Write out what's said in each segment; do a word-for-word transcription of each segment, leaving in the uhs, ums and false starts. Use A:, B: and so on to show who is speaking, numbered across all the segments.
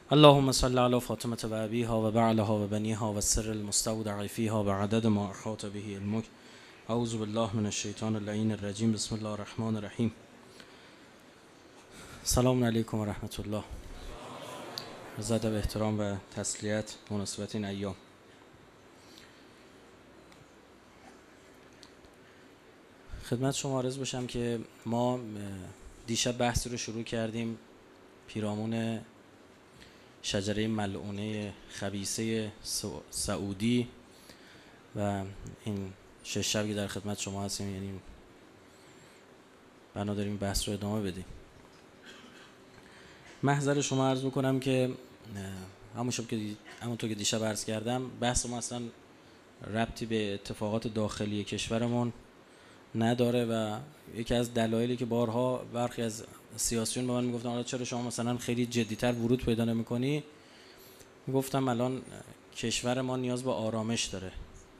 A: اللهم صل على فاطمة و أبيها و بعلها و بنيها و السر المستودع فيها و عدد ما أحاط به علمك. اعوذ بالله من الشیطان اللعین الرجیم. بسم الله الرحمن الرحیم. سلام علیکم و رحمت الله. عرض ادب، احترام و تسلیت مناسبت این ایام. خدمت شما عرض باشم که ما دیشب بحثی رو شروع کردیم پیرامون شجره ملعونه خبیثه سعودی و این شش شبی که در خدمت شما هستیم، یعنی بنا داریم بحث رو ادامه بدیم. محضر شما عرض میکنم که همونطور که همونطور که دیشب عرض کردم، بحث ما اصلا ربطی به اتفاقات داخلی کشورمون نداره و یکی از دلایلی که بارها برخی از سیاسیون به من میگفتن حالا چرا شما مثلا خیلی جدی‌تر ورود پیدا نمی‌کنی، میگفتم الان کشور ما نیاز به آرامش داره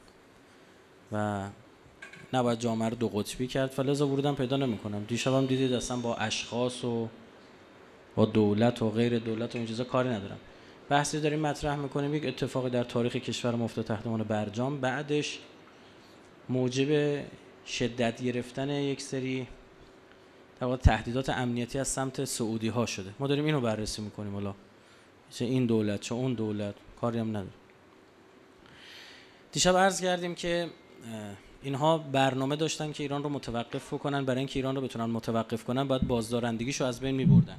A: و نباید جامعه رو دو قطبی کرد، فلذا ورودم پیدا نمی‌کنم. دیشبم دیدید اصلا با اشخاص و با دولت و غیر دولت و این چیزا کاری ندارم. بحثی داریم مطرح می‌کنیم، یک اتفاقی در تاریخ کشور ما افتاد تحت عنوان برجام، بعدش موجب شدت گرفتن یک سری در واقع تهدیدات امنیتی از سمت سعودی ها شده. ما داریم اینو بررسی میکنیم، حالا چه این دولت چه اون دولت کاری هم نداره. دیشب عرض کردیم که اینها برنامه داشتن که ایران رو متوقف بکنن، برای اینکه ایران رو بتونن متوقف کنن باید بازدارندگیشو از بین میبردن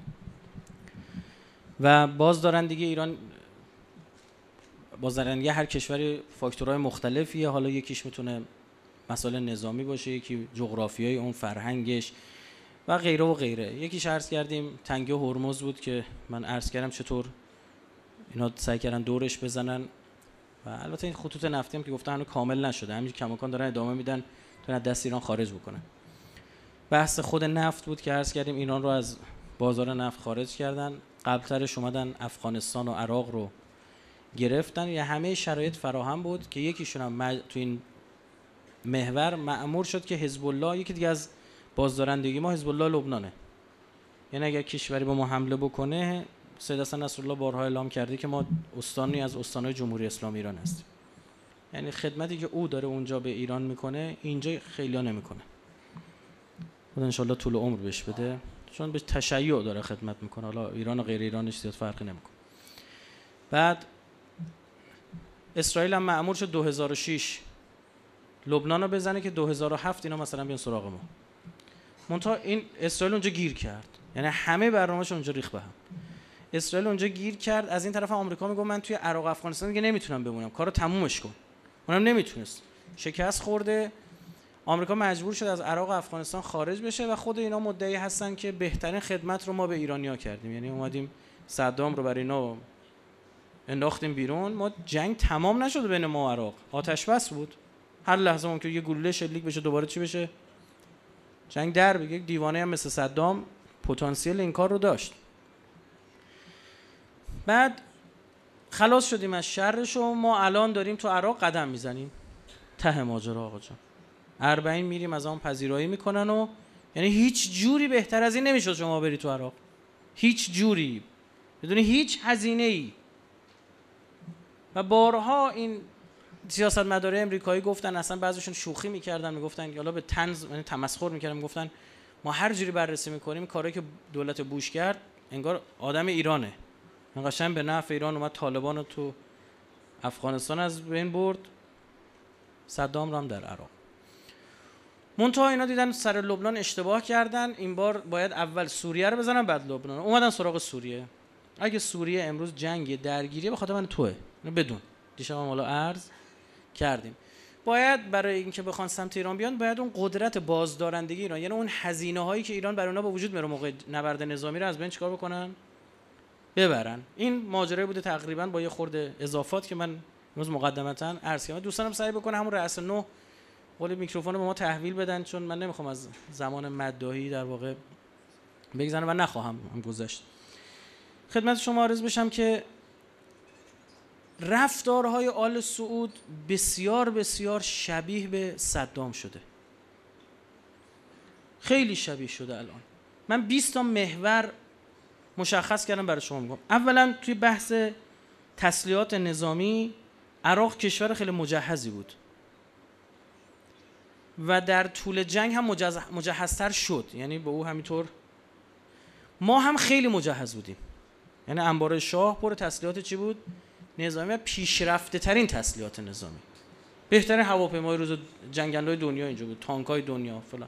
A: و بازدارندگی ایران، بازدارندگی هر کشوری فاکتورهای مختلفیه، حالا یکیش میتونه مسائل نظامی باشه، یکی جغرافیای اون، فرهنگش و غیره و غیره. یکیش عرض کردیم تنگه هرمز بود که من عرض کردم چطور اینا سعی کردن دورش بزنن و البته این خطوط نفتی هم که گفتن هنوز کامل نشده، همین کماکان دارن ادامه میدن تا از دست ایران خارج بکنن. بحث خود نفت بود که عرض کردیم ایران رو از بازار نفت خارج کردن، قبلترش اومدن افغانستان و عراق رو گرفتن. یا همه شرایط فراهم بود که یکیشون هم مج... تو این محور مأمور شد که حزب الله، یکی دیگه از بازدارندگی ما حزب الله لبنانه، یعنی اگر کشوری به ما حمله بکنه، سید حسن نصرالله بارها اعلام کرده که ما استانی از استانهای جمهوری اسلامی ایران هستیم، یعنی خدمتی که او داره اونجا به ایران میکنه اینجا خیلیا نمیکنه. خدا ان شاءالله طول عمر بهش بده، چون به تشیع داره خدمت میکنه، حالا ایران و غیر ایرانش زیاد فرقی نمیکنه. بعد اسرائیل هم مأمور شد دو هزار و شش لبنان رو بزنه که دو هزار و هفت اینا مثلا بیان سراغ ما. منتها این اسرائیل اونجا گیر کرد، یعنی همه برنامه‌اش اونجا ریخت به هم. اسرائیل اونجا گیر کرد، از این طرف آمریکا میگه من توی عراق افغانستان دیگه نمیتونم بمونم، کارو تمومش کن. اونم نمیتونست، شکست خورده. آمریکا مجبور شد از عراق و افغانستان خارج بشه و خود اینا مدعی هستن که بهترین خدمت رو ما به ایرانی‌ها کردیم، یعنی اومدیم صدام رو برای اینا انداختیم بیرون. ما جنگ تمام نشده بین ما و عراق، آتش بس بود، هر لحظه ممکن یه گلوله شلیک بشه دوباره چی بشه، جنگ در بگه. دیوانه هم مثل صدام پتانسیل این کار رو داشت. بعد خلاص شدیم از شرش و ما الان داریم تو عراق قدم میزنیم، ته ماجرا آقا جان. اربعین میریم از آن پذیرایی میکنن و یعنی هیچ جوری بهتر از این نمیشد شما بری تو عراق، هیچ جوری بدون هیچ هزینه ای. و بارها این سیاستمدارای امریکایی گفتن، اصلا بعضیشون شوخی میکردن، میگفتن حالا به طنز یعنی تمسخر میکردن، میگفتن ما هر جوری بررسی میکنیم کاری که دولت بوش کرد انگار آدم ایرانه، من قشنگ به نفع ایران اومد طالبان رو تو افغانستان از بین برد، صدام رو هم در عراق. منتها اینا دیدن سر لبنان اشتباه کردن، این بار باید اول سوریه رو بزنن بعد لبنان، اومدن سراغ سوریه. اگه سوریه امروز جنگ درگیری به خاطر من توئه، اینو بدون. دیشب هم حالا عرض کردیم باید برای اینکه بخوان سمت ایران بیان باید اون قدرت بازدارندگی ایران، یعنی اون هزینه هایی که ایران برای اونها با وجود میاره موقع نبرد نظامی رو از بین چیکار بکنن، ببرن. این ماجرا بوده تقریبا با یه خورده اضافات که من امروز مقدمتا عرض کردم. دوستانم سعی بکنه همون رأس نه قول میکروفون به ما تحویل بدن، چون من نمیخوام از زمان مداحی در واقع بگذرم و نخواهم هم گذشت. خدمت شما عرض بشم که رفتارهای آل سعود بسیار بسیار شبیه به صدام شده، خیلی شبیه شده. الان من بیست تا محور مشخص کردم برای شما میگم. اولا توی بحث تسلیحات نظامی عراق کشور خیلی مجهزی بود و در طول جنگ هم مجهزتر شد، یعنی به او همینطور. ما هم خیلی مجهز بودیم، یعنی انبار شاه پر تسلیحات چی بود؟ نظامی و پیشرفته ترین تسلیحات نظامی. بهترین هواپیمای روز جنگندهای دنیا اینجا بود، تانکای دنیا فلان.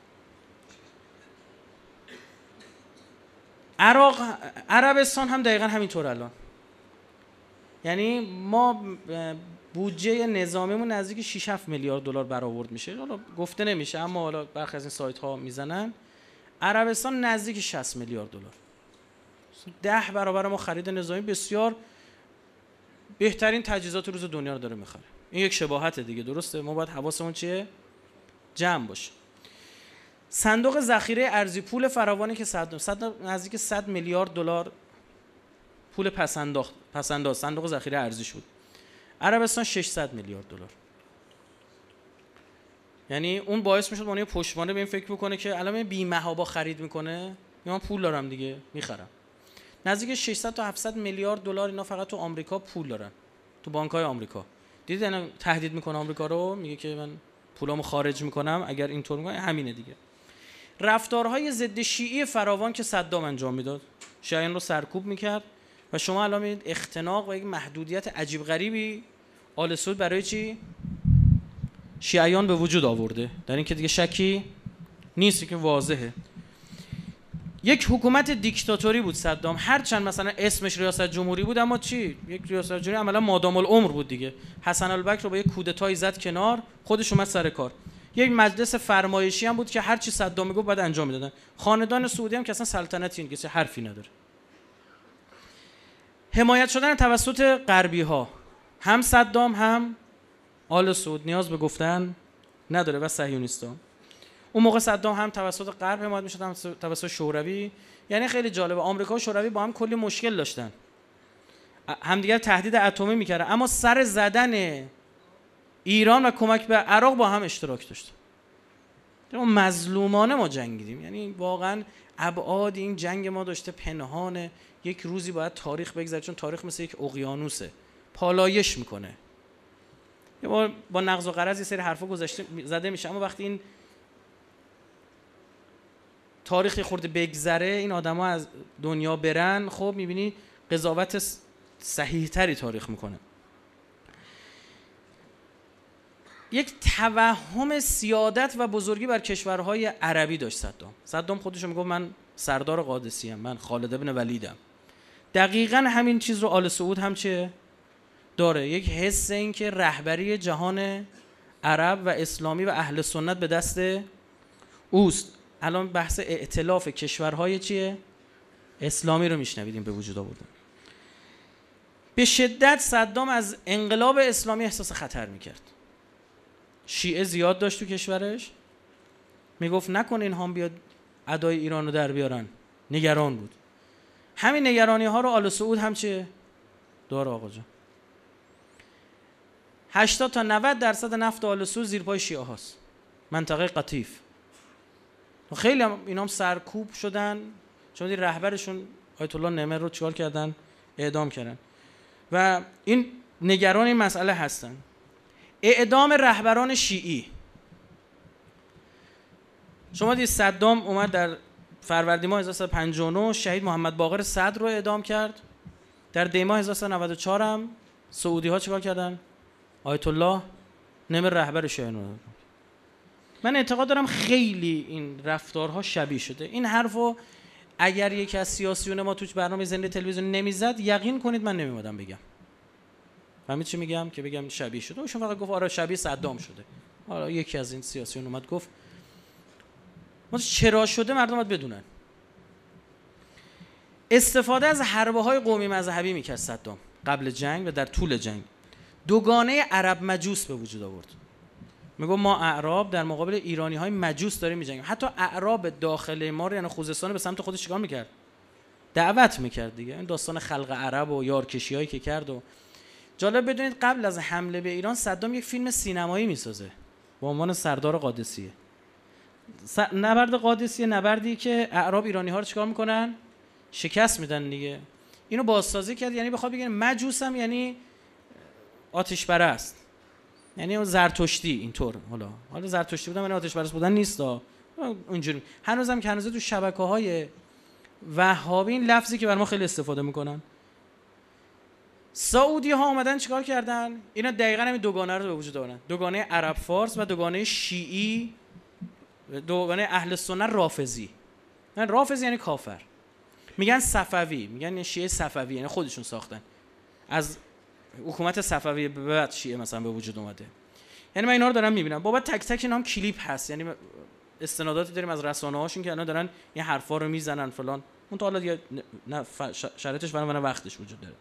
A: عراق عربستان هم دقیقا همینطور الان. یعنی ما بودجه نظامیمون نزدیک شش هفت میلیارد دلار برآورد میشه. حالا گفته نمیشه اما حالا برخی از این سایت ها میزنن. عربستان نزدیک شصت میلیارد دلار. ده برابر ما خرید نظامی، بسیار بهترین تجهیزات روز دنیا رو داره میخره. این یک شباهت دیگه، درسته؟ ما باید حواسمون چیه؟ جمع باشه. صندوق ذخیره ارزی پول فراوانی که صد صد نزدیک صد میلیارد دلار پول پسنداز پسنداز صندوق ذخیره ارزیش بود. عربستان ششصد میلیارد دلار. یعنی اون باعث میشد اون پشتوانه به این فکر بکنه که الان بی‌محابا خرید میکنه، من پول دارم دیگه میخرم. نزدیک ششصد تا هفتصد میلیارد دلار اینا فقط تو آمریکا پول دارن، تو بانک‌های آمریکا. دیدید اینا تهدید میکنه آمریکا رو، میگه که من پولامو خارج میکنم اگر اینطور میکنه. همینه دیگه. رفتارهای ضد شیعی فراوان که صدام انجام میداد، شیعیان رو سرکوب میکرد و شما الان میبینید اختناق و یک محدودیت عجیب غریبی آل سعود برای چی؟ شیعیان به وجود آورده. در این که دیگه شکی نیست که واضحه. یک حکومت دیکتاتوری بود صدام، هرچند مثلا اسمش ریاست جمهوری بود اما چی؟ یک ریاست جمهوری عملا مادام العمر بود دیگه. حسن البکر رو با یک کودتایی زد کنار، خودش اومد سر کار. یک مجلس فرمایشی هم بود که هر چی صدام میگفت بعد انجام میدادن. خاندان سعودی هم که اصلا سلطنتی این کسی حرفی نداره. حمایت شدن توسط غربی ها، هم صدام هم آل سعود نیاز به گفتن نداره و صهیونیستا. اون موقع صدام هم توسط غرب حمایت میشد هم توسط شوروی. یعنی خیلی جالبه، آمریکا و شوروی با هم کلی مشکل داشتن، همدیگر تهدید اتمی میکردن، اما سر زدن ایران و کمک به عراق با هم اشتراک داشتن. ما مظلومانه ما جنگیدیم، یعنی واقعا ابعاد این جنگ ما داشته پنهانه. یک روزی باید تاریخ بگذره، چون تاریخ مثل یک اقیانوسه، پالایش میکنه. با با نقض و قرض یه سری حرفا گذاشته زده میشه، اما وقتی این تاریخ خورده بگذره، این آدما از دنیا برن، خب میبینی قضاوت صحیح تری تاریخ میکنه. یک توهم سیادت و بزرگی بر کشورهای عربی داشت صدام. صدام خودش میگفت من سردار قادسی ام، من خالد ابن ولیدم. دقیقاً همین چیز رو آل سعود هم چه داره، یک حس این که رهبری جهان عرب و اسلامی و اهل سنت به دست اوست. الان بحث ائتلاف کشورهای چیه؟ اسلامی رو میشنویدیم به وجود آوردن. به شدت صدام از انقلاب اسلامی احساس خطر میکرد. شیعه زیاد داشت تو کشورش، میگفت نکن اینها بیاد ادای ایران رو در بیارن، نگران بود. همین نگرانی ها رو آل سعود هم چه داره آقا جان. هشتاد تا نود درصد نفت آل سعود زیر پای شیعه هاست، منطقه قطیف. خیلی هم اینا هم سرکوب شدن، چون این رهبرشون آیت الله نمر رو چیکار کردن؟ اعدام کردن. و این نگران این مسئله هستن. اعدام رهبران شیعی. شما دید صدام اومد در فروردین ماه هزار و سیصد و پنجاه و نه شهید محمد باقر صدر رو اعدام کرد. در دی ماه هزار و سیصد و نود و چهار هم سعودی ها چیکار کردن؟ آیت الله نمر رهبر شیعیان رو. من اعتقاد دارم خیلی این رفتارها شبیه شده. این حرفو اگر یکی از سیاسیون ما توی برنامه زنده تلویزیون نمیزد، یقین کنید من نمیومدم بگم. فهمید چی میگم؟ که بگم شبیه شده. اون فقط گفت آره شبیه صدام شده. حالا یکی از این سیاسیون اومد گفت ما چرا شده مردم باید بدونن. استفاده از حربه‌های قومی مذهبی میکرد صدام قبل جنگ و در طول جنگ. دوگانه عرب مجوس به وجود آورد. میگم ما اعراب در مقابل ایرانی های مجوس داریم میجنگیم. حتی اعراب داخل ما رو، یعنی خوزستان، به سمت خودش چیکار میکرد؟ دعوت میکرد دیگه. این داستان خلق عرب و یارکشی هایی که کرد. و جالب بدونید قبل از حمله به ایران صدام یک فیلم سینمایی میسازه با عنوان سردار قادسیه. س... نبرد قادسیه نبردی که اعراب ایرانی ها رو چیکار میکنن؟ شکست میدن دیگه. اینو بازسازی کرد، یعنی بخواد بگه مجوس هم یعنی آتش پرست، یعنی اون زرتشتی اینطور. حالا حالا زرتشتی بودن یعنی آتش پرست بودن نیستا اونجوری. هنوزم که هنوز تو شبکه‌های وهابی این لفظی که بر ما خیلی استفاده میکنن. سعودی ها اومدن چیکار کردن؟ اینا دقیقاً همین دوگانه رو به وجود آوردن، دوگانه عرب فارس و دوگانه شیعی، دوگانه اهل سنت رافضی. نه رافضی یعنی کافر، میگن صفوی، میگن شیعه صفوی، یعنی خودشون ساختن، از حکومت صفوی به بعد شیعه مثلا به وجود اومده. یعنی من اینا رو دارم میبینم، بابا تک تک اینا هم کلیپ هست، یعنی استناداتی داریم از رسانه‌هاشون که الان دارن این حرفا رو میزنن فلان. اون تا حالا دیگه نه شرایطش برای من وقتش وجود داره.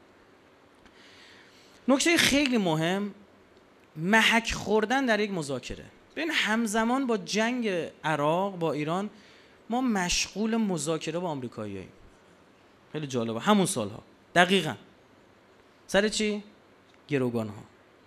A: نکته خیلی مهم، محک خوردن در یک مذاکره. ببین همزمان با جنگ عراق با ایران ما مشغول مذاکره با آمریکایی‌ایم. خیلی جالبه، همون سالها دقیقاً. سر چی؟ گروگان‌ها.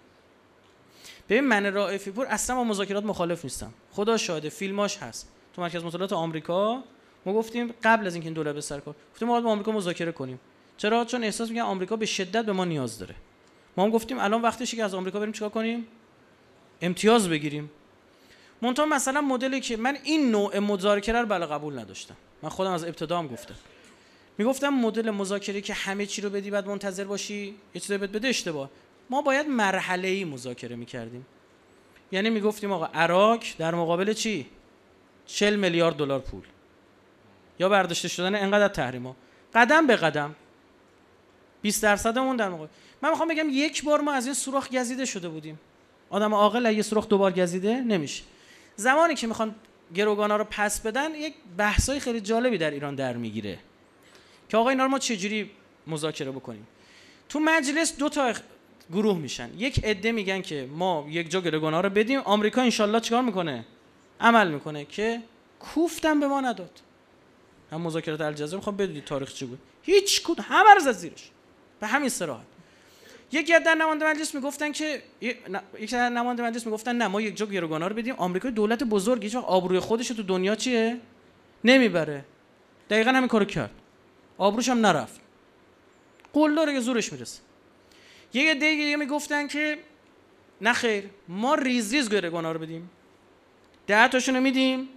A: ببین من رائفی پور اصلا با مذاکرات مخالف نیستم، خدا شاهده، فیلماش هست. تو مرکز مطالعات آمریکا ما گفتیم قبل از اینکه این دولت به سر کار، گفتیم ما باید با آمریکا مذاکره کنیم. چرا؟ چون احساس می‌کنم آمریکا به شدت به ما نیاز داره. ما هم گفتیم الان وقتشه که از آمریکا بریم چیکار کنیم؟ امتیاز بگیریم. منتها مثلا مدلی که من این نوع مذاکره رو بله قبول نداشتم. من خودم از ابتدا هم گفتم. میگفتم مدل مذاکره که همه چی رو بدی بعد منتظر باشی یه چیزی بهت بده اشتباه. ما باید مرحله‌ای مذاکره می‌کردیم. یعنی میگفتیم آقا عراق در مقابل چی؟ چهل میلیارد دلار پول. یا برداشته شدن انقدر تحریما. قدم به قدم. بیست درصدمون در مقابل. من میخوام بگم یک بار ما از این سوراخ گزیده شده بودیم. آدم عاقل اگه سوراخ دوبار گزیده نمیشه. زمانی که میخوان گروگانا رو پس بدن یک بحثای خیلی جالبی در ایران در میگیره که آقا اینا رو ما چجوری مذاکره بکنیم. تو مجلس دو تا گروه میشن. یک عده میگن که ما یک جا گروگانا رو بدیم، آمریکا انشالله چیکار میکنه؟ عمل میکنه، که کوفتم به ما نداد. هم مذاکرات الجزایر میخوام بدونید تاریخ چی بود. هیچ کد همه رو زد زیرش. به همین صراحت. یک عده نماینده مجلس میگفتن که یک عده نماینده مجلس میگفتن نه ما یک جا گروگانا رو بدیم، آمریکا دولت بزرگی هیچ وقت آبروی خودش تو دنیا چیه نمیبره. دقیقاً همین کارو کرد، آبروش هم نرفت، قول داره که زورش میرسه. یک عده دیگه میگفتن که نه خیر ما ریز ریز گروگانا رو بدیم، ده تاشونو میدیم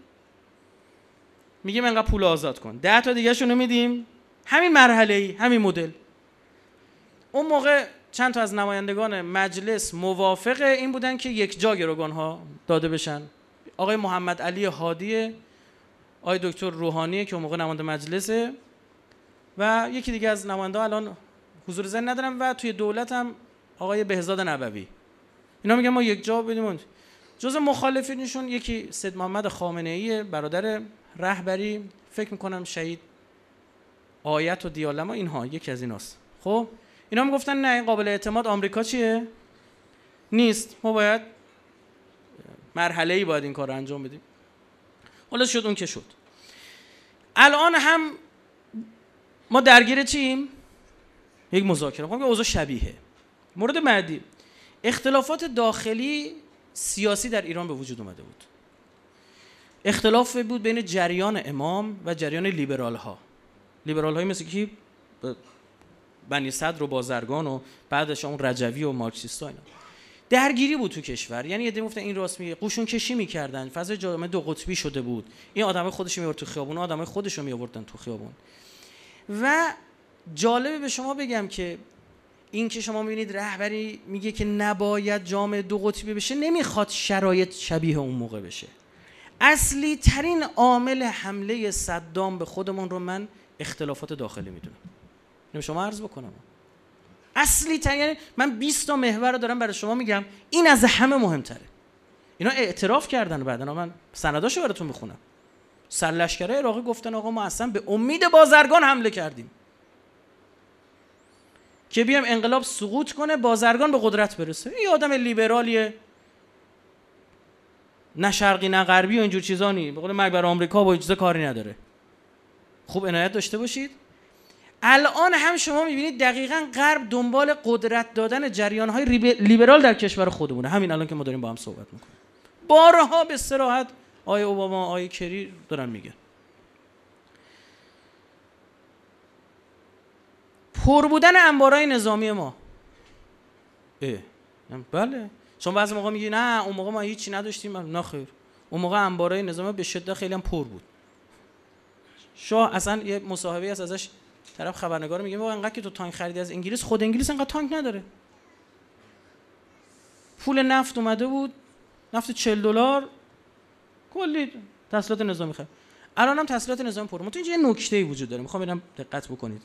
A: میگیم انقدر پول آزاد کن، ده تا دیگه شونو میدیم، همین مرحله‌ای همین مدل. اون موقع چند تا از نمایندگان مجلس موافق این بودن که یک جا گروگان‌ها داده بشن. آقای محمد علی هادی، آقای دکتر روحانی که اون موقع نماینده مجلسه و یکی دیگه از نماینده‌ها الان حضور ذهن ندارم و توی دولت هم آقای بهزاد نبوی. اینا میگن ما یک جا بدیم. جز مخالفینشون یکی سید محمد خامنه‌ای برادر رهبری، فکر میکنم شهید آیت و دیالما، اینها یکی از ایناست. خب اینا میگفتن نه این قابل اعتماد آمریکا چیه؟ نیست، ما باید مرحله‌ای باید این کار رو انجام بدیم. حالا شد اون که شد. الان هم ما درگیر چیم؟ یک مذاکره. میگم اوضاع شبیه. مورد بعدی اختلافات داخلی سیاسی در ایران به وجود اومده بود. اختلاف بود بین جریان امام و جریان لیبرال ها. لیبرال های مثل کی؟ بنی صدر و بازرگان و بعدش اون رجوی و مارکسیستا اینا. درگیری بود تو کشور. یعنی یه میگفتن این راست میگه، قشون کشی میکردن، فضای جامعه دو قطبی شده بود. این آدمای خودش میورد تو خیابون، آدمای خودش رو میآوردن تو خیابون. و جالبه به شما بگم که این که شما میبینید رهبری میگه که نباید جامعه دو قطبی بشه، نمیخواد شرایط شبیه اون موقع بشه. اصلی ترین عامل حمله صدام به خودمون رو من اختلافات داخلی میدونم. اینو شما عرض بکنم. اصلی ترین، یعنی من بیست تا محور رو دارم برای شما میگم، این از همه مهمتره. اینا اعتراف کردن، بعدن من سنداشو براتون میخونم. سرلشکرای عراقی گفتن آقا ما اصلا به امید بازرگان حمله کردیم که بیام انقلاب سقوط کنه، بازرگان به قدرت برسه. این آدم لیبرالیه، نه شرقی نه غربی و اینجور چیزا نی، به قول مرگ بر آمریکا با اجازه کاری نداره. خوب عنایت داشته باشید. الان هم شما میبینید دقیقاً غرب دنبال قدرت دادن جریان‌های لیبرال در کشور خودمونه. همین الان که ما داریم با هم صحبت میکنیم، بارها به صراحت آقای اوباما، آقای کری دارن میگن. پر بودن انبارای نظامی ما. اه. بله شما بعضی موقع میگی نه اون موقع ما هیچی نداشتیم. نه خیر، اون موقع انبارای نظامی به شدت خیلی هم پر بود. شاه اصلا یه مصاحبه هست ازش طرف خبرنگار میگه واقعا انقدر که تو تانک خریدی از انگلیس، خود انگلیس انقدر تانک نداره. پول نفت اومده بود، نفت چهل دلار کلی تسلیحات نظامی خرید. الان هم تسلیحات نظامی پر. متوجه یه نکته‌ای وجود داره، میخوام اینم دقت بکنید.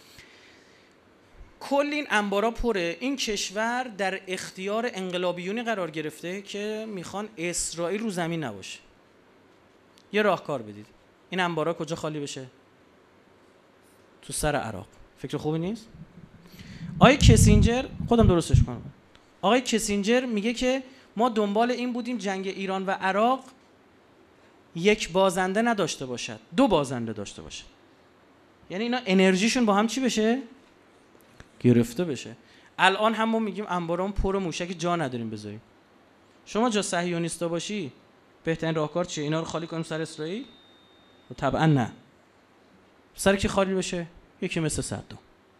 A: کل این انبارا پره. این کشور در اختیار انقلابیونی قرار گرفته که میخوان اسرائیل رو زمین نباشه. یه راهکار بدید این انبارا کجا خالی بشه؟ تو سر عراق. فکر خوبی نیست؟ آقای کسینجر، خودم درستش کنم، آقای کسینجر میگه که ما دنبال این بودیم جنگ ایران و عراق یک بازنده نداشته باشد، دو بازنده داشته باشه. یعنی اینا انرژیشون با هم چی بشه؟ گرفته بشه. الان هم ما میگیم انبارام پر موشک، جا نداریم بذاریم. شما جا صهیونیستا باشی بهترین راهکار چیه؟ اینا رو خالی کنیم سر اسرائیل؟ طبعا نه. سر کی خالی بشه؟ یکی مثل صدام.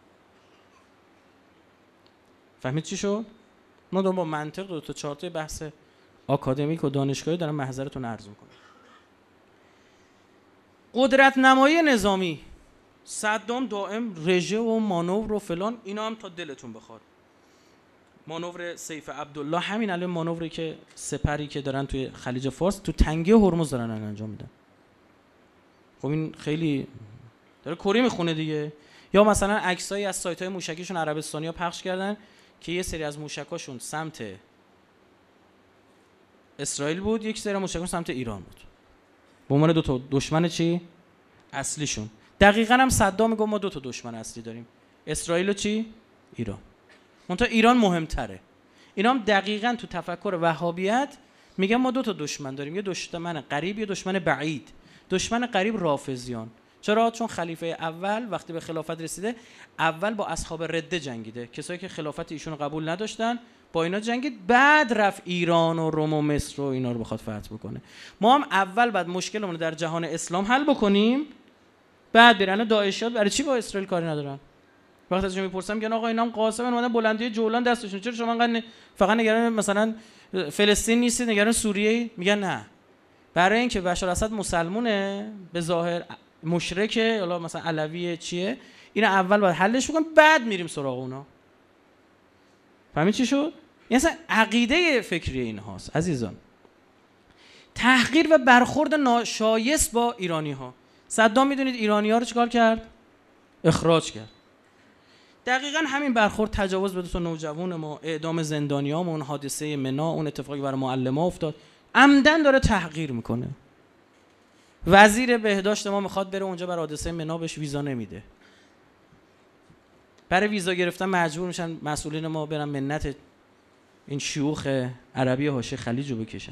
A: فهمید چی شد؟ ما دارم با منطق دو تا چهار تا بحث آکادمیک و دانشگاهی دارم محضرتون عرض میکنم. قدرت نمایی نظامی، صدام دائم رژه و مانور و فلان، اینا هم تا دلتون بخواد. مانور سیف عبدالله، همین الان مانوری که سپری که دارن توی خلیج فارس تو تنگه هرمز دارن انجام میدن. خب این خیلی داره کری میخونه دیگه. یا مثلا عکسایی از سایت‌های موشکیشون عربستانی‌ها پخش کردن که یه سری از موشکاشون سمت اسرائیل بود، یک سری موشکاشون سمت ایران بود. به عنوان دو تا دشمن چی؟ اصلیشون. دقیقاً هم صدام میگه ما دو تا دشمن اصلی داریم. اسرائیل و چی؟ ایران. منتها ایران مهمتره. اینا هم دقیقاً تو تفکر وهابیت میگن ما دو تا دشمن داریم، یه دشمن قریب یه دشمن بعید. دشمن قریب رافضیان. چرا؟ چون خلیفه اول وقتی به خلافت رسیده اول با اصحاب رده جنگیده، کسایی که خلافت ایشون رو قبول نداشتن با اینا جنگید، بعد رفت ایران و روم و مصر و اینا رو بخواد فتح بکنه. ما هم اول بعد مشکلمون رو در جهان اسلام حل بکنیم، بعد برن داعشیات برای چی با اسرائیل کاری ندارن. وقتی ازشون میپرسم میگن آقا اینام قاسم اومدن بلندی جولان دستشون، چرا شما انقدر فقط نگران مثلا فلسطین نیستید، نگران سوریه؟ میگن نه، برای اینکه بشار اسد مسلمونه به ظاهر مشرکه، حالا مثلا علویه چیه، اینا اول باید حلش بکنیم بعد میریم سراغ اونا. فهمید چی شد؟ این اصلا عقیده فکری این هاست عزیزان. تحقیر و برخورد ناشایست با ایرانی ها. صدام میدونید ایرانی ها رو چیکار کرد؟ اخراج کرد. دقیقاً همین برخورد تجاوز به دو تا نوجوان ما، اعدام زندانیام، اون حادثه منا، اون اتفاقی برای معلم‌ها افتاد، عمدن داره تحقیر میکنه. وزیر بهداشت ما میخواد بره اونجا برای حادثه منا، بهش ویزا نمیده. برای ویزا گرفتن مجبور میشن مسئولین ما برن منت این شیوخ عربی حاشیه خلیج رو بکشن.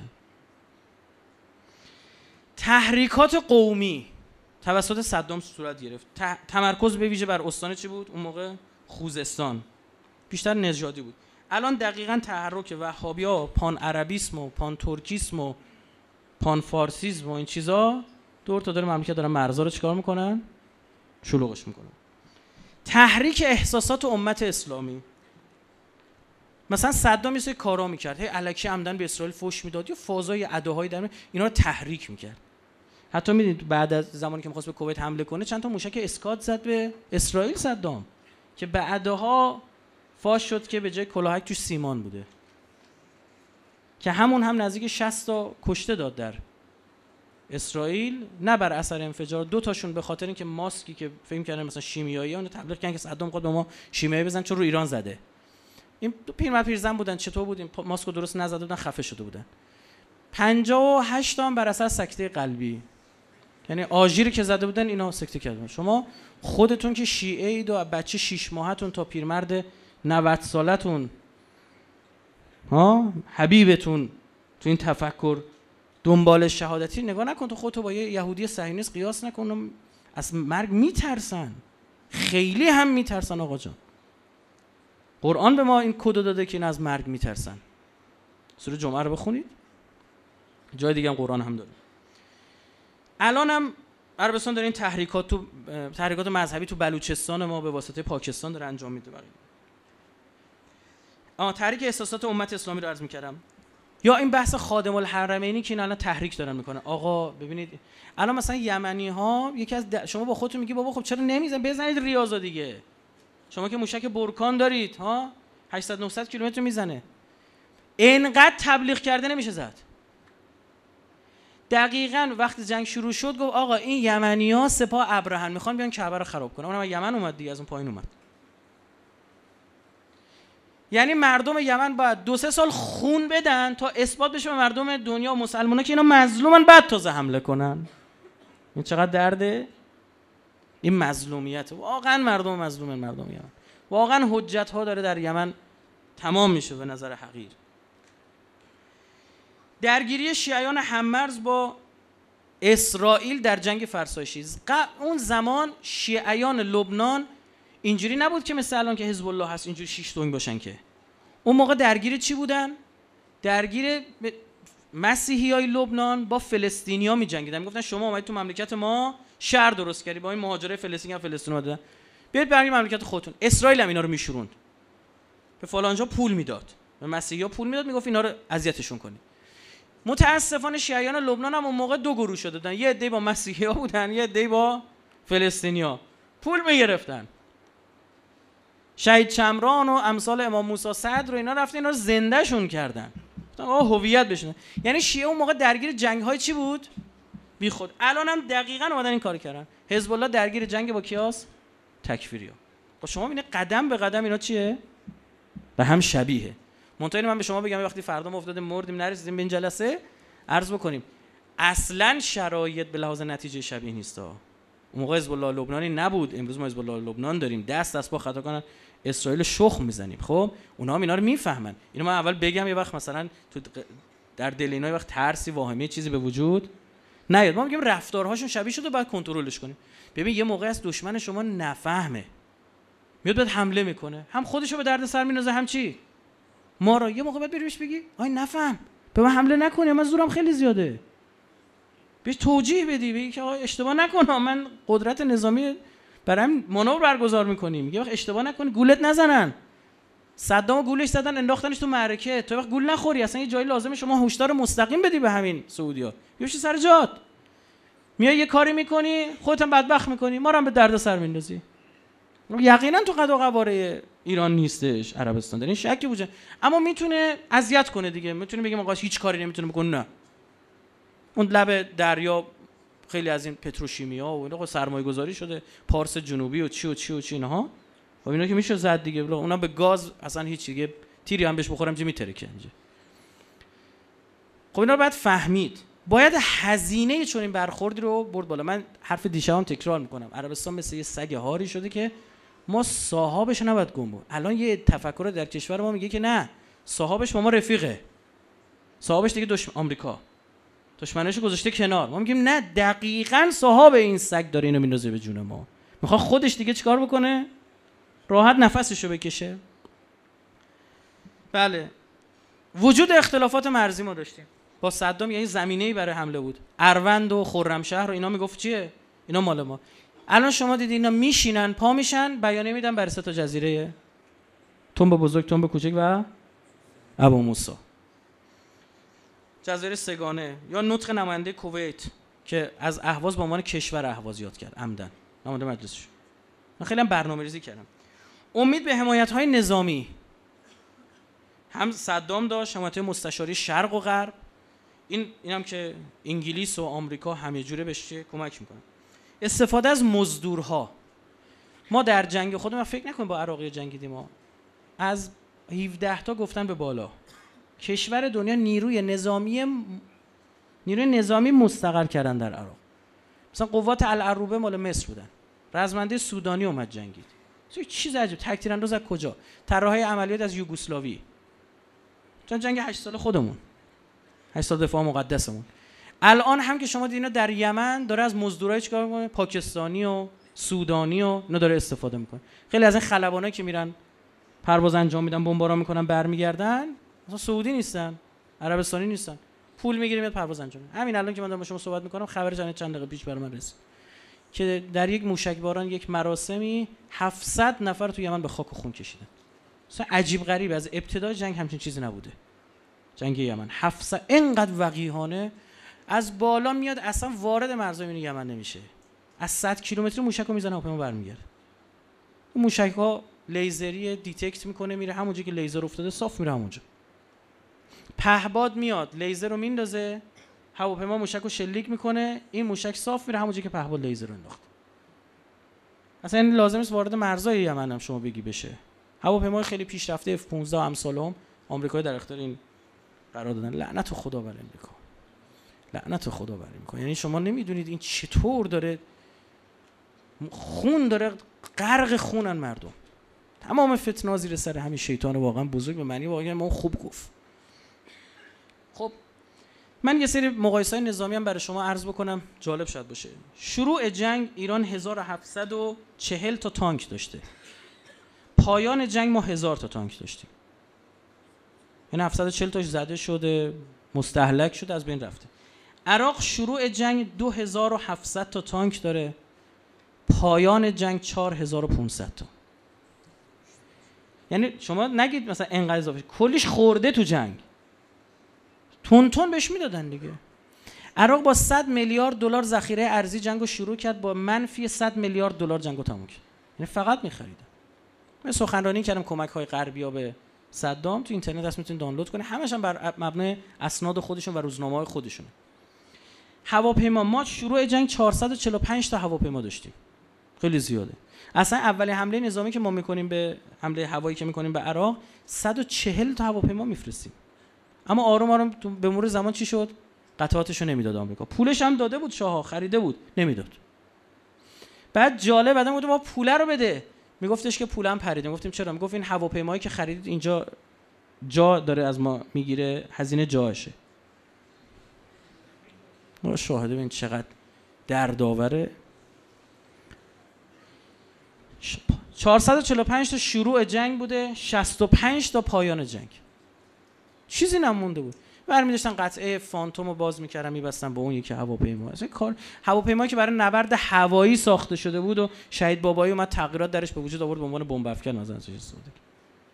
A: تحریکات قومی توسط صدام صورت گرفت. تمرکز به ویژه بر استان چی بود؟ اون موقع خوزستان. بیشتر نژادی بود. الان دقیقاً تحرک وهابی‌ها، پان عربیسم و پان ترکیسم و پان فارسیسم و این چیزا دور تا دور مملکت دارن مرزا رو چیکار میکنن؟ شلوغش میکنن. تحریک احساسات امت اسلامی. مثلا صدام یه سری کارا میکرد، هی الکی عمدن به اسرائیل فوش میداد یا فازای اداهای در اینا رو تحریک میکرد. حتی میدونید بعد از زمانی که می‌خواست به کویت حمله کنه چند تا موشک اسکات زد به اسرائیل صدام که بعدها فاش شد که به جای کلاهک توش سیمان بوده، که همون هم نزدیک شصت تا کشته داد در اسرائیل، نه بر اثر انفجار، دو تاشون به خاطر اینکه ماسکی که فکر کردن مثلا شیمیایی اون تبلیغ کردن که صدام خود به ما شیمیایی بزن چون رو ایران زده. این دو پیرمرد پیرزن بودن، چطور بودین ماسکو درست نزده بودن، خفه شده بودن. پنجاه و هشت تا بر اثر سکته قلبی، یعنی آژیری که زده بودن اینا سکته کردن. شما خودتون که شیعه اید و بچه شش ماهتون تا پیرمرد نود سالتون ها حبیبتون تو این تفکر دنبال شهادتی نگاه نکن، تو خودتو با یه یهودی صهیونیست قیاس نکن. از مرگ میترسن، خیلی هم میترسن آقا جان. قرآن به ما این کد داده که این از مرگ میترسن. سوره جمعه رو بخونید، جای دیگه هم قرآن هم داره. الان هم عربستان داره این تحریکات تو تحریکات مذهبی تو بلوچستان ما به واسطه پاکستان داره انجام میده. آ تحریک احساسات امت اسلامی رو عرض می‌کردم. یا این بحث خادم الحرمینی که اینا الان تحریک دارن میکنن. آقا ببینید الان مثلا یمنی‌ها یکی از د... شما با خودتون میگی بابا خب چرا نمیزنید بزنید ریاضا دیگه. شما که موشک برکان دارید ها هشتصد نهصد کیلومتر میزنه. اینقدر تبلیغ کرده نمیشه زد. دقیقاً وقتی جنگ شروع شد گفت آقا این یمنی‌ها سپاه ابراهن میخوان بیان کعبه رو خراب کنن. اونم یمن اومد دیگه از اون پایین اومد. یعنی مردم یمن باید دو سه سال خون بدن تا اثبات بشه به مردم دنیا و مسلمان‌ها که اینا مظلومن بعد تازه حمله کنن. این چقدر درده؟ این مظلومیت. واقعا مردم مظلومن مردم یمن. واقعا حجت ها داره در یمن تمام میشه به نظر حقیر. درگیری شیعیان هممرز با اسرائیل در جنگ فرسایشی. اون زمان شیعیان لبنان اینجوری نبود که مثل الان که حزب الله هست اینجوری شیش تنگ باشن که. اون موقع درگیر چی بودن؟ درگیر مسیحیای لبنان با فلسطینیا می جنگیدن. میگفتن شما اومدید تو مملکت ما شهر درست کردی با این مهاجرای فلسطینی فلسطین اومدن. بیاید برید مملکت خودتون. اسرائیل هم اینا رو میشوروند. به فلانجا پول میداد. به مسیحی‌ها پول میداد میگفت اینا رو اذیتشون کنید. متاسفانه شیعیان لبنان هم اون موقع دو گروه شده بودن. یه عده با مسیحی‌ها بودن، یه عده با فلسطینیا. پول میگرفتن. شهید شمران و امثال امام موسی صدر رو اینا رفتن اینا رو زنده شون کردن. گفتن آقا هویت بشن. یعنی شیعه اون موقع درگیر جنگ‌های چی بود؟ بی خود. الان هم دقیقاً اومدن این کارو کردن. حزب الله درگیر جنگ با کیاس؟ تکفیریا. خب شما ببینید قدم به قدم اینا چیه؟ به هم شبیه. منتها من به شما بگم وقتی فردا افتاده مردیم نرسیدیم به این جلسه عرض بکنیم اصلاً شرایط به لحاظ نتیجه شبیه نیست. اون موقع حزب الله لبنانی نبود، امروز ما حزب الله لبنان داریم. دست دست با خطا کنن اسرائیل شخم میزنیم. خب اونها هم اینا رو میفهمن. اینو من اول بگم یه وقت مثلا تو در دل اینا یه وقت ترسی واهمه چیزی به وجود نیاد. ما میگیم رفتارهاشون شبیه شده بعد کنترلش کنیم. ببین یه موقع از دشمن شما نفهمه میاد بعد حمله میکنه، هم خودشو به درد سر میندازه هم چی ما رو. یه موقع بعد بری بهش بگی آی نفهم به من حمله نکنی من زورم خیلی زیاده، بهش توجیه بدی بگی که آقا اشتباه نکن من قدرت نظامی برام مانور برگزار میکنیم. یه وقت اشتباه نکنی گولت نزنن. صدام گولش زدن انداختنش تو معرکه، تو وقت گول نخوری. اصلا یه جایی لازمه شما هشدار مستقیم بدی به همین سعودیا. بیوشی سر جات میای یه کاری میکنی خودت هم بدبخت میکنی، ما رو هم به درد سر میندازی. یقینا تو قد و قواره ایران نیستش عربستان داره این شکی بوده، اما میتونه اذیت کنه دیگه. میتونه بگیم آقا هیچ کاری نمیتونه بکنه. نه اون لب دریا خیلی از این پتروشیمیا و اینا سرمایه گذاری شده، پارس جنوبی و چی و چی و چی اینها. خب اینا که میشه زد دیگه. اونا به گاز اصلا هیچ دیگه تیری هم بهش بخورم چه میترکه اینجا. خب اینا رو باید فهمید. باید هزینه چون این برخوردی رو برد بالا. من حرف دیشبم تکرار میکنم، عربستان مثل یه سگ هاری شده که ما صاحبش نباید گم بود. الان یه تفکر در کشور ما میگه که نه صاحبش با ما رفیقه، صاحبش دیگه دشمن آمریکا، دشمنش گذاشته کنار. ما میگیم نه دقیقاً صاحب این سگ داره اینو میندازه به جون ما. میخواد خودش دیگه چیکار بکنه؟ راحت نفسشو بکشه. بله وجود اختلافات مرزی ما داشتیم با صدام، یعنی زمینه‌ای برای حمله بود. اروند و خرمشهر و اینا میگفت چیه اینا مال ما. الان شما دیدین اینا میشینن پا میشن بیانیه میدن برای سه تا جزیره، تنب بزرگ، تنب کوچک و ابو موسی. جزایر سگانه یا نطق نماینده کویت که از اهواز به عنوان کشور اهواز یاد کرد عمدن نماینده مجلسش. من خیلی هم برنامه‌ریزی کردم. امید به حمایت‌های نظامی هم صدام داشت، حمایت‌های مستشاری شرق و غرب. این اینم که انگلیس و آمریکا همه جوره بهش کمک میکنن. استفاده از مزدورها. ما در جنگ خودمون فکر نکنیم با عراقی جنگیدیم، ما از هفده تا گفتن به بالا کشور دنیا نیروی نظامی نیروی نظامی مستقر کردن در عراق. مثلا قوات العروبه مال مصر بودن، رزمنده سودانی اومد جنگید. چه چیز عجیب. تک تیرانداز از کجا؟ طراحای عملیات از یوگسلاوی. چون جنگ هشت سال خودمون، هشت سال دفاع مقدسمون. الان هم که شما دیدین در یمن داره از مزدورای چیکار میکنه؟ پاکستانی و سودانی و اینا داره استفاده میکنه. خیلی از این خلبانایی که میرن پرواز انجام میدن بمباران میکنن برمیگردن مثلا سعودی نیستن، عربستانی نیستن، پول میگیریم میاد پرواز انجام میدن. همین الان که من دارم با شما صحبت میکنم خبر چند چند دقیقه پیش برام رسید. که در یک موشکباران یک مراسمی هفتصد نفر تو یمن به خاک و خون کشیدن. مثلا عجیب غریب، از ابتدای جنگ همچین چیزی نبوده. جنگ یمن هفتصد اینقدر وقیحانه از بالا میاد، اصلا وارد مرزهای یمن نمیشه. از صد کیلومتر موشکو میزنه هواپیما برمیگرده. اون موشک‌ها لیزری دیتکت میکنه، میره همونجا که لیزر افتاده صاف میره همونجا. پهباد میاد لیزر رو میندازه، هواپیما موشکو شلیک میکنه، این موشک صاف میره همونجا که پهباد لیزر رو انداخت. اصلا این لازم است وارد مرزهای یمن هم شما بگی بشه. هواپیمای خیلی پیشرفته اف پانزده امثالهم آمریکا در اختیار این قرار دادن. لعنت خدا بر امریکا، لعنت خدا بر امریکا. یعنی شما نمیدونید این چطور داره خون داره غرق خونن مردم. تمام فتنه‌ها زیر سر همین شیطان واقعا بزرگ به معنی واقعا ما خوب گفت. خب من یه سری مقایسه‌های نظامی هم برای شما عرض بکنم، جالب شاید باشه. شروع جنگ ایران هزار و هفتصد و چهل تا تانک داشته. پایان جنگ ما هزار تا تانک داشتیم. این هفتصد و چهل تاش زده شده، مستهلک شده، از بین رفته. عراق شروع جنگ دو هزار و هفتصد تا تانک داره، پایان جنگ چهار هزار و پانصد تا. یعنی شما نگید مثلا انقدر اضافه، کلیش خورده تو جنگ. تون تون بهش میدادن دیگه. عراق با صد میلیارد دلار ذخیره ارزی جنگو شروع کرد، با منفی صد میلیارد دلار جنگو تموم کرد. یعنی فقط می‌خریدن. من سخنرانی کردم کمک‌های غربی‌ها به صدام، تو اینترنت هست میتونید دانلود کنید، همش هم بر مبنای اسناد خودشون و روزنامه‌های خودشونه. هواپیما ما شروع جنگ چهارصد و چهل و پنج تا هواپیما داشتیم. خیلی زیاده. اصلا اولین حمله نظامی که ما می‌کنیم به حمله هوایی که می‌کنیم به عراق صد و چهل تا هواپیما می‌فرستیم. اما آروم آروم به مرور زمان چی شد؟ قطعاتشو نمیداد آمریکا. پولش هم داده بود، شاه خریده بود، نمیداد. بعد جالب بعدم گفتم ما پول رو بده. میگفتش که پولم پریده. گفتیم چرا؟ میگفت این هواپیمایی که خریدید اینجا جا داره از ما میگیره، هزینه جاشه. ما شاهد ببین چقدر دردآوره. چهارصد و چهل و پنج تا شروع جنگ بوده، شصت و پنج تا پایان جنگ. چیزی نمونده بود. برمی داشتن قطعه فانتوم رو باز میکردن میبستن به اون یکی هواپیما. اصلا کار هواپیمایی که برای نبرد هوایی ساخته شده بود و شهید بابایی اومد تغییرات درش به وجود آورد به عنوان بمب افکن مثلا ازش استفاده کرد.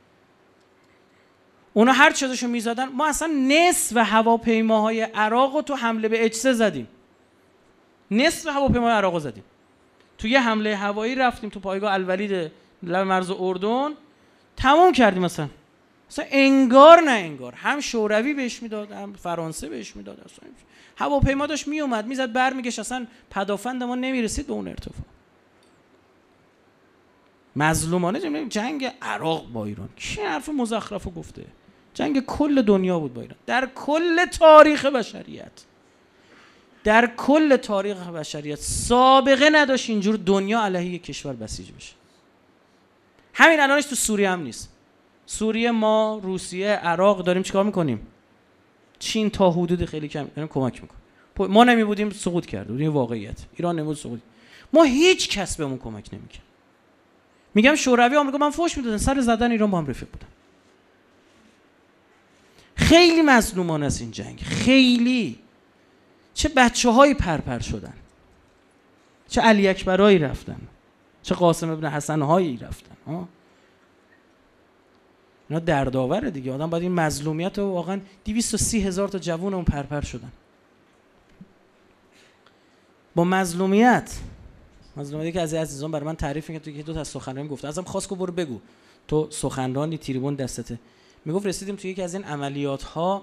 A: اونا هر چیزشو میزدن. ما اصلا نصف هواپیماهای عراق رو تو حمله به اچ سه زدیم. نصف هواپیماهای عراق رو زدیم. تو یه حمله هوایی رفتیم تو پایگاه الولید لب مرز اردن، تمام کردیم مثلا. اصلا انگار نه انگار، هم شوروی بهش میداد هم فرانسه بهش میداد. اصلا هواپیما داشت میومد میزد برمیگشت، اصلا پدافند ما نمیرسید به اون ارتفاع. مظلومانه جنگ عراق با ایران، کی حرف مزخرفو گفته؟ جنگ کل دنیا بود با ایران، در کل تاریخ بشریت. در کل تاریخ بشریت سابقه نداشت اینجور دنیا علیه یک کشور بسیج بشه. همین الانش تو سوریه هم نیست. سوریه ما، روسیه، عراق داریم چیکار میکنیم؟ چین تا حدود خیلی کم داریم کمک میکنه. ما نمی بودیم سقوط کرده بود، این واقعیت. ایران نمود سقوط. ما هیچ کس بهمون کمک نمیکنه. میگم شوروی آمریکا من فوش میدادن سر زدن ایران با هم رفیق بودن. خیلی مظلومانه است این جنگ، خیلی. چه بچه‌هایی پرپر شدن، چه علی اکبرایی رفتن، چه قاسم ابن حسن هایی رفتن. ها اینا دردآوره دیگه. آدم باید این مظلومیت رو واقعا دویست و سی هزار تا جوون اون پرپر شدن با مظلومیت. مظلومیتی که از عزیزان برای من تعریف می‌کرد تو که دو تا سخنرانی گفت. ازم خواست که برو بگو تو سخنرانی تریبون دستته. میگفت رسیدیم تو یکی از این عملیات ها،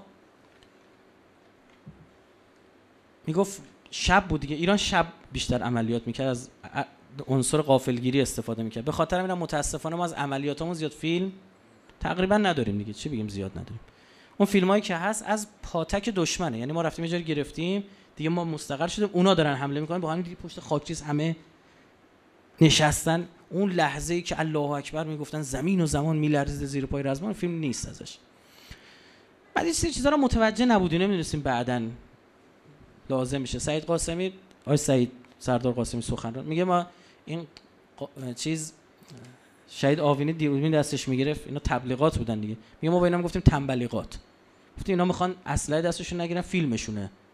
A: میگفت شب بود دیگه، ایران شب بیشتر عملیات میکرد، از عنصر غافلگیری استفاده میکرد. به خاطر همین متاسفانه ما از عملیاتمون زیاد فیلم تقریبا نداریم دیگه. چی بگیم زیاد نداریم. اون فیلمایی که هست از پاتک دشمنه، یعنی ما رفتیم یه جایی گرفتیم دیگه، ما مستقر شدیم، اونا دارن حمله میکنن، با همین دیگه پشت خاکریز همه نشستن. اون لحظه‌ای که الله اکبر میگفتن زمین و زمان میلرزید زیر پای رزمان، فیلم نیست ازش. بعد این چیزا رو متوجه نبودیم، نمیدونستیم بعداً لازم میشه. سعید قاسمی، آقای سعید سردار قاسمی سخنران میگه ما این چیز شهید آوینی دوربین دستش میگرفت، اینا تبلیغات بودن دیگه، میگه ما با اینا میگفتیم تنبلیغات. گفتیم اینا میخوان اسلحه دستشون نگیرن، فیلمشونه.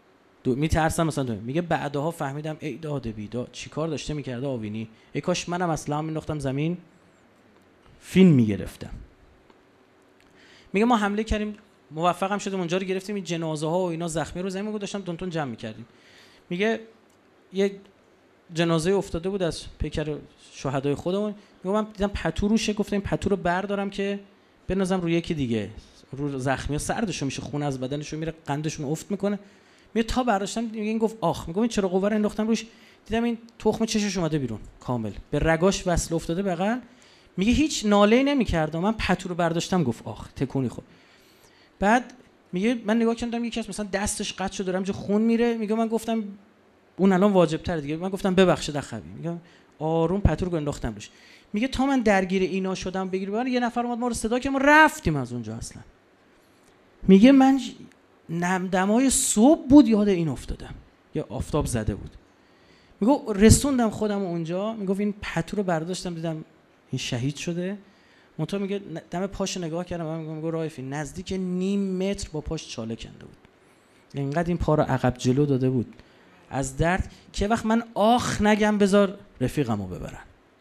A: میترسم مثلا دو. میگه بعدها فهمیدم ای داده بیدا چیکار داشته میکرده آوینی، ای کاش منم اصلا مینداختم زمین فیلم میگرفتم. میگه ما حمله کردیم، موفقم شدیم اونجا رو گرفتیم، این جنازه ها و اینا زخمی رو زمین گذاشتم تونتون جمع میکردیم. میگه یه جنازه افتاده بود از پیکر شهدای خودمون، میگه من دیدم پتو روشه، گفتم پتو رو بردارم که بنازم روی یکی دیگه، رو زخمی ها سردشون میشه، خون از بدنشون میره، قندشون افت میکنه. میگه تا برداشتم میگه این گفت آخ، میگم این چرا قوه رو انداختم روش، دیدم این تخم چشش اومده بیرون کامل، به رگاش وصل افتاده بغل. میگه هیچ ناله‌ای نمی‌کرد، من پتو رو برداشتم گفت آخ، تکونی خورد. بعد میگه من نگاه کردم یکی از مثلا دستش قطع شده، دارم جو خون میره. میگه من گفتم اون الان واجب تره دیگه، من گفتم ببخشید اخوی. میگه آروم پتو رو انداختم روش. میگه تا من درگیر اینا شدم بگیر ببر، یه نفر اومد ما رو صدا کرد، ما رفتیم از اونجا. اصلا میگه من نمدمای صبح بود یاد این افتادم، یا آفتاب زده بود. میگه رسوندم خودم اونجا، میگه این پتو رو برداشتم دیدم این شهید شده. منتها میگه دم پاش نگاه کردم، من میگم رایفی نزدیک نیم متر با پاش چاله کنده بود، اینقدر این پا رو عقب جلو داده بود از درد که وقت من آخ نگم بذار رفیقمو ببرن.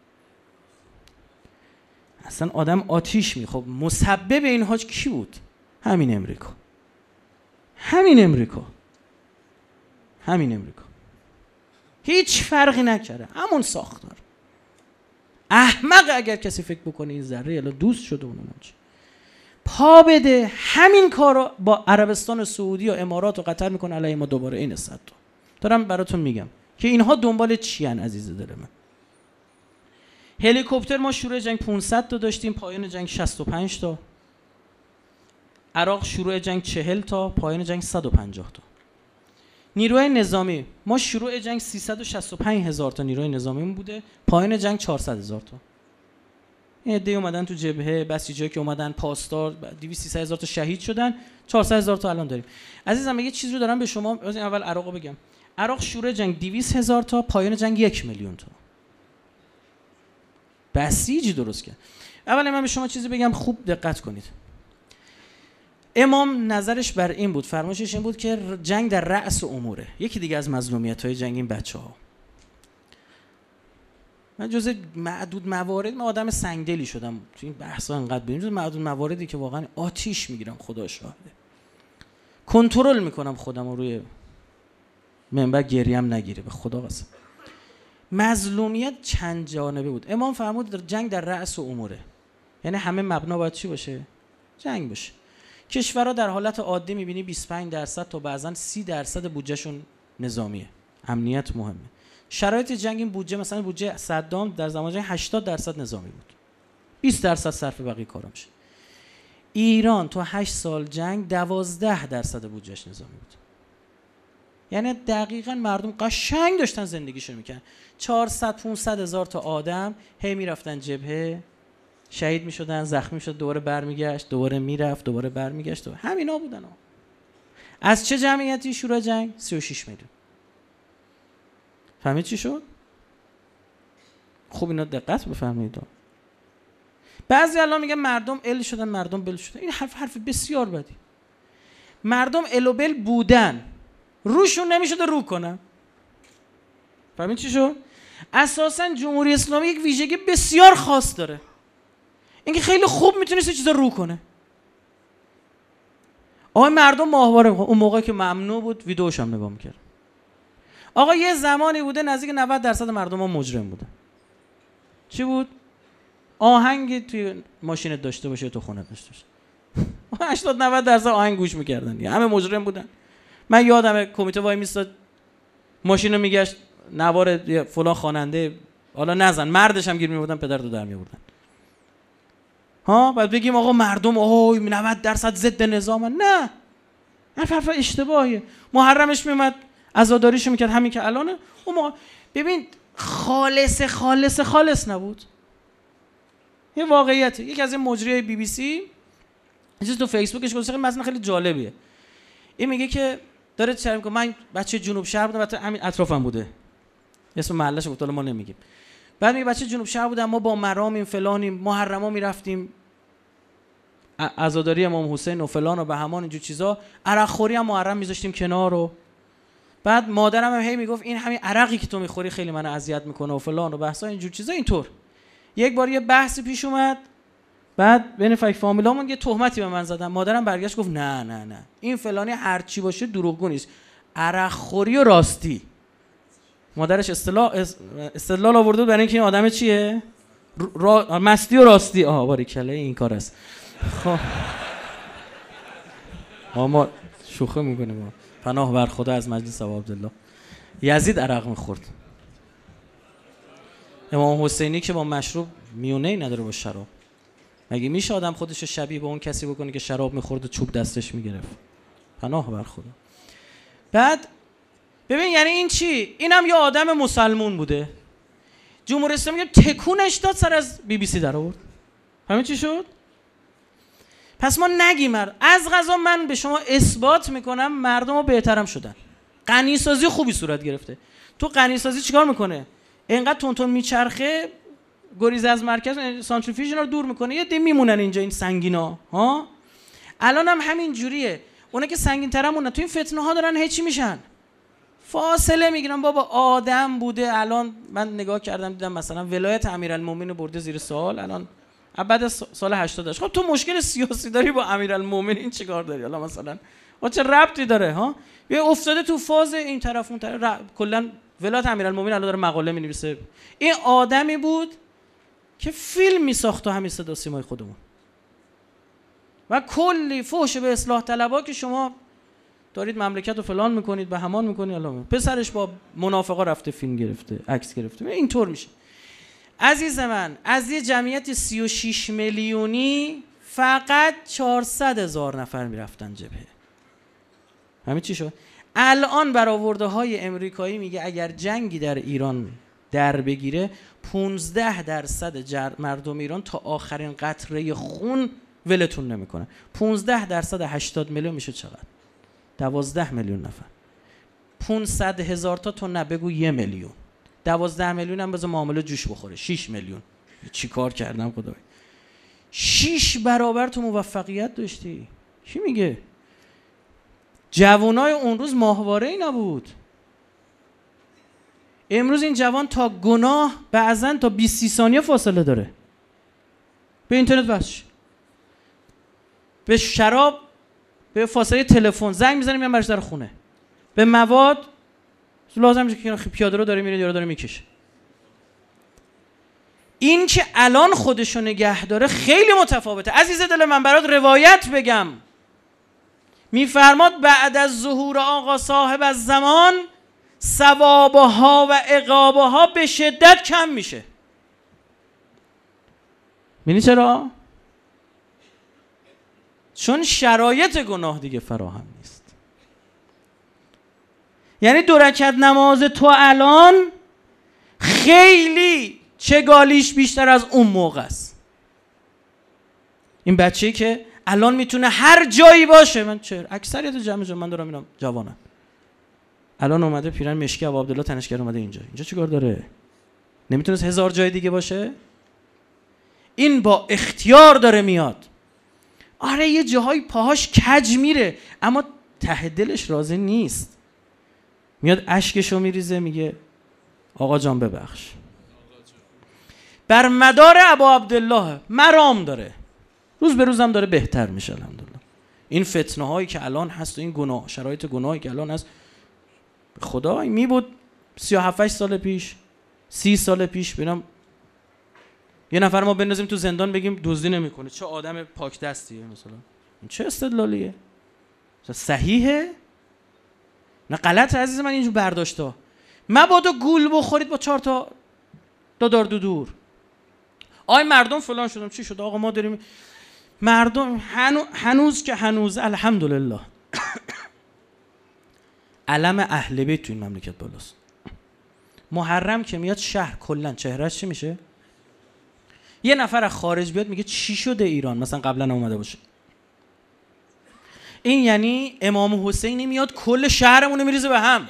A: اصلا آدم آتیش می. خب مسبب اینها کی بود؟ همین امریکا، همین امریکا، همین امریکا. هیچ فرقی نکرده، همون ساختار. احمق اگر کسی فکر بکنه این ذره الا دوست شده اونم چی پا بده همین کارو با عربستان و سعودی و امارات و قطر میکنه علیه ما دوباره. این صد تا دارم براتون میگم که اینها دنبال چی ان عزیز دل من. هلیکوپتر ما شروع جنگ پانصد تا داشتیم، پایان جنگ شصت و پنج تا. عراق شروع جنگ چهل تا، پایان جنگ صد و پنجاه تا. نیروی نظامی ما شروع جنگ سیصد و شصت و پنج هزار تا نیروی نظامی بوده، پایان جنگ چهارصد هزار تا. این عده اومدن تو جبهه، بسیجایی که اومدن پاسدار، دویست سیصد هزار تا شهید شدن، چهارصد هزار تا الان داریم. عزیزم یه چیز رو دارم به شما اول عراقو بگم. عراق شروع جنگ دویست هزار تا، پایان جنگ یک میلیون تا. بسیجی درست کرد. اول من به شما چیزی بگم خوب دقت کنید. امام نظرش بر این بود، فرمایشش این بود که جنگ در رأس اموره. یکی دیگه از مظلومیت‌های جنگ این بچه‌ها. من جزء معدود موارد، من آدم سنگدلی شدم تو این بحثا انقدر ببینم، جزء معدود مواردی که واقعا آتیش میگیرم، خدا شاهده. کنترل میکنم خودم رو روی منبر گریم نگیره، به خدا قسم. مظلومیت چند جانبه بود. امام فرمود جنگ در رأس اموره، یعنی همه مبنا باید چی باشه؟ جنگ باشه. کشورها در حالت عادی میبینی بیست و پنج درصد تا بعضن سی درصد بودجهشون نظامیه، امنیت مهمه. شرایط جنگ این بودجه، مثلا بودجه صدام در زمان جنگ هشتاد درصد نظامی بود، بیست درصد صرف بقیه کارا میشه. ایران تو هشت سال جنگ دوازده درصد بودجهش نظامی بود، یعنی دقیقاً مردم قشنگ داشتن زندگیشون میکنن. چهارصد پانصد هزار تا آدم هی میرفتن جبهه، شهید میشدن، زخمی میشد، دوباره برمیگشت، دوباره میرفت، دوباره برمیگشت. همینا بودن ها. از چه جمعیتی شروع جنگ؟ سی و شش میلیون. فهمید چی شد؟ خوب اینا دقت بفهمید. بعضی الان میگن مردم ال شدن، مردم بل شدن. این حرف حرف بسیار بدی. مردم ال و بل بودن، روشون نمیشده رو کنن. فهمید چی شد؟ اساسا جمهوری اسلامی یک ویژگی بسیار خاص داره، اینکه خیلی خوب میتونه سه چیزا رو کنه. آقا مردم ماهواره، اون موقعی که ممنوع بود ویدیوش هم نگاه میکرد. آقا یه زمانی بوده نزدیک نود درصد مردم ها مجرم بودن. چی بود؟ آهنگی توی ماشینت داشته باشه تو خونه داشته باشه. هشتاد نود درصد آهنگ گوش میکردن، همه مجرم بودن. من یادمه کمیته وای میستاد، ماشینو میگشت، نوار فلان خواننده، حالا نزن، مردش هم گیر میوردن، پدرتو در میوردن. ها بعد بگیم آقا مردم اوه نود درصد ضد نظامن، نه، این حرف اشتباهیه. محرمش میومد عزاداریشو میکرد، همین که الانه. اون موقع ببین خالص خالص خالص نبود. این واقعیته. یکی از این مجریای بی بی سی چیز تو فیسبوکش گذاشته، مثلا خیلی جالبیه. این میگه که داره چرا میگه من بچه جنوب شهر بودم، البته همین اطرافم بوده، اسم محلش گفت ما نمیگیم. بعد میگه بچه جنوب شهر بودم، ما با مرامیم فلانیم، محرما میرفتیم عزاداری امام حسین و فلان و بهمان اینجور چیزا، عرق خوری هم محرم میذاشتیم کنار. و بعد مادرم هم هی میگفت این همین عرقی که تو میخوری خیلی منو اذیت میکنه و فلان و بحثا اینجور چیزا. اینطور یک بار یه بحثی پیش اومد، بعد بین فک فامیلامون یه تهمتی به من زدن. مادرم برگشت گفت نه نه نه این فلانی هر چی باشه دروغگو نیست، عرق خوری و راستی. مادرش اصطلاح استدلال آورده برای اینکه این آدم چیه؟ را... مستی و راستی. آها باریکلا این کار است. خب ما شوخه میکنیم ما. پناه بر خدا از مجلس ابا عبدالله. یزید عرق میخورد. امام حسینی که با مشروب میونه ای نداره با شراب. مگه میشه آدم خودش شبیه به اون کسی بکنه که شراب میخورد و چوب دستش میگرفت؟ پناه بر خدا. بعد ببین یعنی این چی؟ اینم یه آدم مسلمون بوده. جمهوری اسلامی میگه تکونش داد سر از بی بی سی در آورد. همین چی شد؟ پس ما نگیم. از قضا من به شما اثبات میکنم مردم ها بهترم شدن. غنیسازی خوبی صورت گرفته. تو غنیسازی چیکار میکنه؟ اینقدر تون تون میچرخه، گریز از مرکز سانتریفیوژ رو دور میکنه، یه دی میمونن اینجا این سنگینا ها. الان هم همین جوریه. اونا که سنگین ترمونن تو این فتنه ها دارن هیچی میشن، فاصله میگیرن. بابا آدم بوده. الان من نگاه کردم دیدم مثلا ولایت امیرالمومنین برده زیر سوال. الان بعد از سال هشتاد. خب تو مشکل سیاسی داری با امیرالمومنین چیکار داری؟ حالا مثلا با چه ربطی داره ها؟ یه افتاده تو فاز این طرف اون طرف. کلا ولایت امیرالمومنین الان داره مقاله مینویسه. این آدمی بود که فیلم میساخت تو همین صدا سیمای خودمون و کلی فحش به اصلاح طلبها که شما دارید مملکت رو فلان میکنید به همان میکنید. الان پسرش با منافقا رفته فیلم گرفته، عکس گرفته. اینطور میشه. عزیز من از یه جمعیت سی و شش میلیونی فقط چهارصد هزار نفر میرفتن جبهه. همین چی شد؟ الان برآورده های امریکایی میگه اگر جنگی در ایران در بگیره پانزده درصد مردم ایران تا آخرین قطره خون ولتون نمیکنه. پانزده درصد هشتاد میلیون میشه چقدر؟ دوازده میلیون نفر. پانصد هزار تا تو نبگو یه میلیون. دوازده میلیون هم بذار معامله جوش بخوره. شش میلیون. چی کار کردم خدای؟ شش برابر تو موفقیت داشتی. چی میگه؟ جوانای اون روز ماهواره ای نبود. امروز این جوان تا گناه بعضن تا بیست ثانیه فاصله داره. به اینترنت وصل، به شراب، به فاصله تلفن زنگ میزنیم میام برش در خونه، به مواد لازم میشه که پیاده رو داره میره یا داره میکشه. این که الان خودشو نگه داره خیلی متفاوته. عزیز دل من برات روایت بگم، میفرماد بعد از ظهور آقا صاحب از زمان ثوابها و عقابها به شدت کم میشه. می‌بینی چرا؟ چون شرایط گناه دیگه فراهم نیست. یعنی دو رکعت نماز تو الان خیلی چگالیش بیشتر از اون موقع است. این بچه‌ای که الان میتونه هر جایی باشه، من چه اکثریت جمع جمع من دارم اینم جوانم، الان اومده پیرن مشکی ابو عبدالله تنشگر اومده اینجا. اینجا چیکار داره؟ نمیتونست هزار جای دیگه باشه؟ این با اختیار داره میاد. آره یه جاهای پاهاش کج میره اما ته دلش راضی نیست. میاد اشکشو میریزه میگه آقا جان ببخش. بر مدار ابو عبدالله مرام داره، روز به روزم داره بهتر میشه الحمدلله. این فتنه هایی که الان هست و این گناه، شرایط گناهی که الان هست، خدا می بود سی و هفت سال پیش، سی سال پیش ببینم یه نفر ما بندازیم تو زندان بگیم دزدی نمیکنه، چه آدم پاک دستیه مثلا. این چه استدلالیه؟ صحیحه؟ نه غلطه عزیز من اینجور برداشتا. مبادا گول بخورید با چهار تا دادار دودور. آی مردم فلان شدم چی شد؟ آقا ما داریم مردم هنو... هنوز که هنوز الحمدلله علم اهل بیت تو این مملکت بالاست. محرم که میاد شهر کلا چهرهش چی میشه؟ یه نفر از خارج بیاد میگه چی شده ایران مثلا قبلا اومده باشه. این یعنی امام حسینی میاد کل شهرمون میریزه به هم.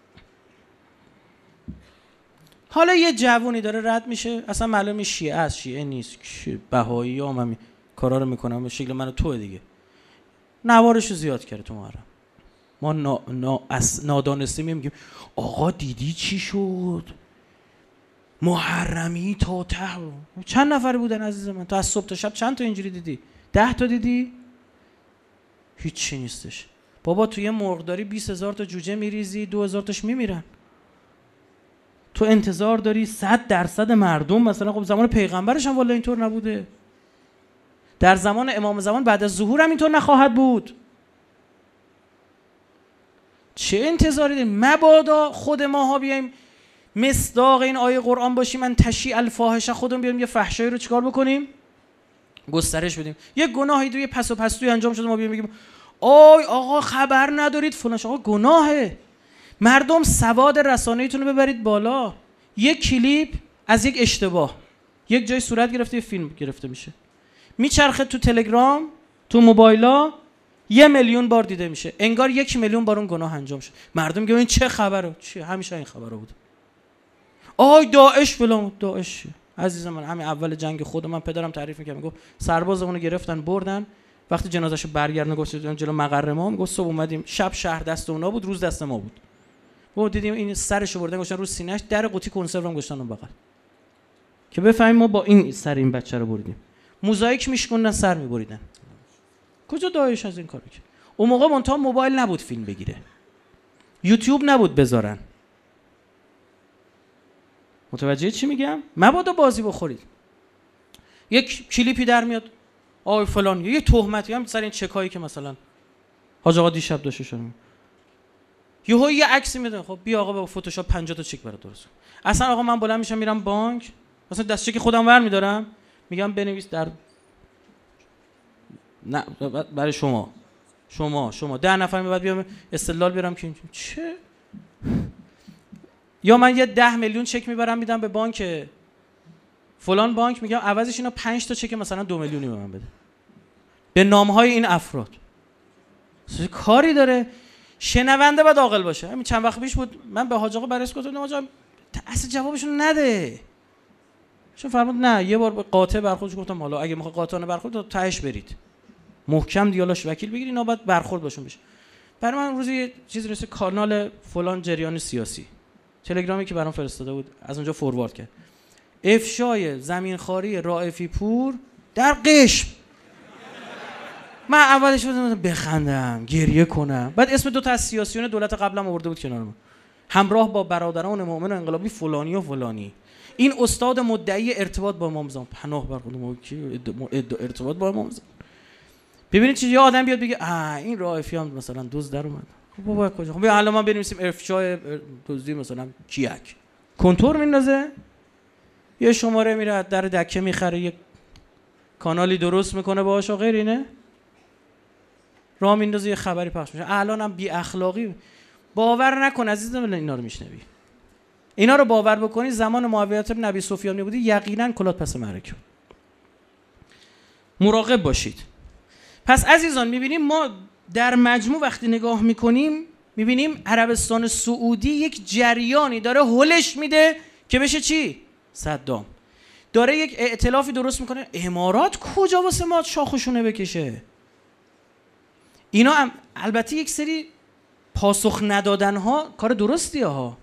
A: حالا یه جوونی داره رد میشه اصلا معلومه شیعه است، شیعه نیست، بهایی ها هم کارا رو میکنن به شکل من و تو دیگه. نوارشو زیاد کرده تو محرم. ما نا... نا... از نادانسته میگیم آقا دیدی چی شد؟ محرمی تا ته. چند نفر بودن عزیز من؟ تو از صبح تا شب چند تا اینجوری دیدی؟ ده تا دیدی؟ هیچی نیستش. بابا تو یه مرغداری بیست هزار تا جوجه میریزی، دو هزار تاش میمیرن. تو انتظار داری صد درصد مردم مثلا، خب زمان پیغمبرش هم والا اینطور نبوده، در زمان امام زمان بعد از ظهور هم اینطور نخواهد بود. چه انتظاری داریم؟ مبادا خود ماها بیایم مصداق این آیه قرآن باشیم، من تشیع الفاحشه، خودمون بیایم یه فحشایی رو چیکار بکنیم؟ گسترش بدیم. یه گناهی رو یه پس و پستوی انجام شده، ما بیایم بگیم آی آقا خبر ندارید فلان. آقا گناهه. مردم سواد رسانه‌ایتون رو ببرید بالا. یک کلیپ از یک اشتباه یک جای صورت گرفته، یه فیلم گرفته میشه، میچرخه تو تلگرام، تو موبایلا، یه میلیون بار دیده میشه، انگار یک میلیون بار اون گناه انجام شد. مردم میگن این چه خبره؟ چی؟ همیشه این خبره بود. آی داعش فلان. داعش عزیز من همین اول جنگ خود من پدرم تعریف می‌کرد، میگفت سربازمون رو گرفتن بردن، وقتی جنازه‌شو برگردن گذاشتن جلو مقر ما، میگفت صبح اومدیم شب شهر دست اونا بود، روز دست ما بود. ما دیدیم این سرشو بردن گذاشتن رو سینه‌اش، در قوطی کنسرو هم گذاشتن اون بغل که بفهمیم ما با این سر این بچه رو بردیم. موزاییک میشکوندن سر میبریدن. کجا داعش از این کارو کرد؟ اون موقع منتها موبایل نبود فیلم بگیره، یوتیوب نبود بذارن. متوجه چی میگم؟ مبادا بازی بخورید. یک کلیپی در میاد آی فلان، یه تهمتی هم سر این چکایی که مثلا حاج آقا دیشب داشته شده، یهو یه عکسی میاد، خب بیا آقا با فتوشاپ پنجاه تا چک برات درست. اصلا آقا من بلند میشم میرم بانک، مثلا دست چک خودم ور میدارم، میگم بنویس در نه برای شما شما شما ده نفر بعد بیام استدلال بیارم که چه. یا من یه ده میلیون چک میبرم میدم به بانک فلان بانک، میگم عوضش اینا پنج تا چک مثلا دو میلیونی به من بده به نامهای این افراد. چه کاری داره؟ شنونده باید عاقل باشه. همین چند وقت پیش بود من به حاج آقا بررسی گفتم حاج آقا اصلا جوابشون نده. چون فرمود نه، یه بار به قاطع برخورد گفتم حالا اگه میخواد قاطعانه برخورد تهش برید محکم دیالاش وکیل بگیرید، اینا باید برخورد باشون بشه. برای من روزی یه چیزی رسید، کانال فلان جریان سیاسی، تلگرامی که برام فرستاده بود از اونجا فوروارد کرد، افشای زمینخواری رائفی پور در قشم. من اولش بودم بخندم گریه کنم، بعد اسم دو تا از سیاسیون دولت قبلم آورده بود کنار من، همراه با برادران مؤمن و انقلابی فلانی و فلانی. این استاد مدعی ارتباط با امام زمان، پناه بر خودم کی ارتباط با امام زمان. ببینید چه یه آدم بیاد بگه آ این رائفی هم مثلا دوز در اومد. خب بابا کجا؟ خب الان ما بنویسیم افشای دزدی مثلا کیک، کنتور میندازه، یه شماره میره در دکه میخره، یک کانالی درست میکنه باهاش و غیر اینه راه میندازه، یه خبری پخش میشه. الانم بی اخلاقی. باور نکن عزیزم اینا رو میشنوی، اینا رو باور بکنی زمان معاویه بن ابی سفیان میبودی یقینا کلات پس معرکه. مراقب باشید. پس عزیزان میبینیم ما در مجموع وقتی نگاه میکنیم میبینیم عربستان سعودی یک جریانی داره هلش میده که بشه چی؟ صدام. داره یک ائتلافی درست میکنه. امارات کجا واسه ما شاخشونه بکشه؟ اینا هم البته یک سری پاسخ ندادن ها کار درستیه ها.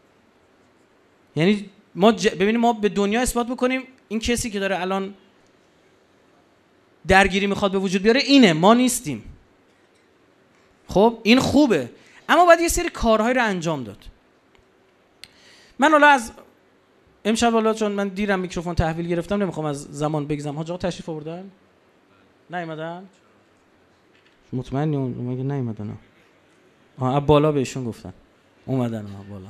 A: یعنی ما ج... ببینیم ما به دنیا اثبات بکنیم این کسی که داره الان درگیری میخواد به وجود بیاره اینه، ما نیستیم. خب این خوبه، اما باید یه سری کارهایی رو انجام داد. من حالا از امشب حالا چون من دیرم میکروفون تحویل گرفتم نمیخوام از زمان بگذم. حاج آقا تشریف آوردن؟ نیومدن؟ مطمئنی اون مگه نیومدن؟ آها اب بالا بهشون گفتن اومدن. اب بالا.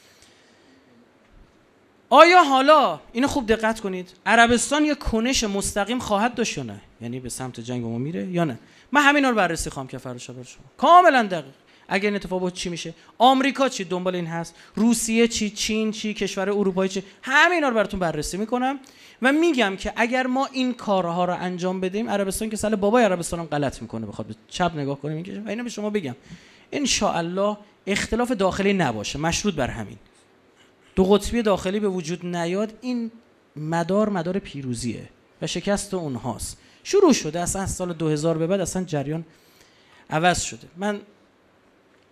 A: آیا حالا اینو خوب دقت کنید، عربستان یه کنش مستقیم خواهد داشت یا نه؟ یعنی به سمت جنگ با ما میره یا نه؟ من همینا رو بررسی خواهم که فراشا بر شما کاملا دقیق. اگه این اتفاق بود چی میشه؟ آمریکا چی دنبال این هست؟ روسیه چی؟ چین چی؟ کشور اروپایی چی؟ همینا رو براتون بررسی میکنم و میگم که اگر ما این کارها رو انجام بدیم، عربستان که سال بابای عربستان هم غلط میکنه بخواد به چپ نگاه کنه میگه و اینو به شما بگم ان شاء الله اختلاف داخلی نباشه، مشروط بر همین دو قطبی داخلی به وجود نیاد، این مدار مدار پیروزیه و شکست اونهاست. شروع شده اصلا از سال دو هزار به بعد اصلا جریان عوض شده. من